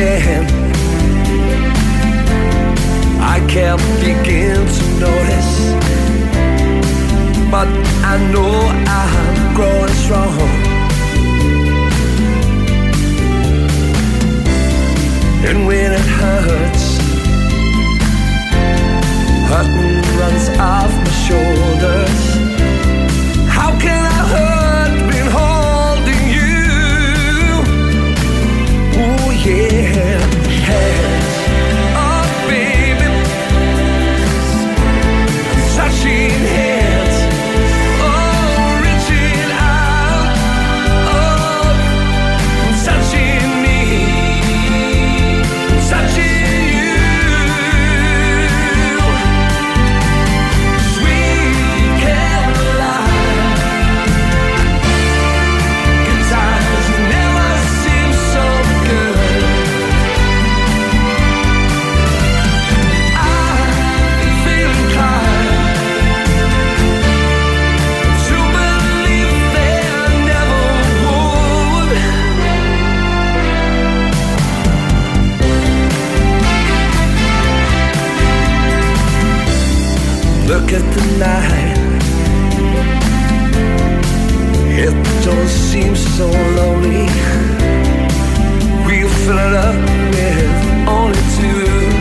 again. I can't begin to notice, but I know I'm growing strong. And when it hurts, hurting runs off my shoulders. How can I hurt been holding you? Oh yeah, hands up, baby, touching hands, oh, reaching out, oh, touching me, touching you. Sweet Caroline, good times never seem so good. I feel inclined to believe there never would. Look at the night, it don't seem so lonely. We'll fill it up with only two.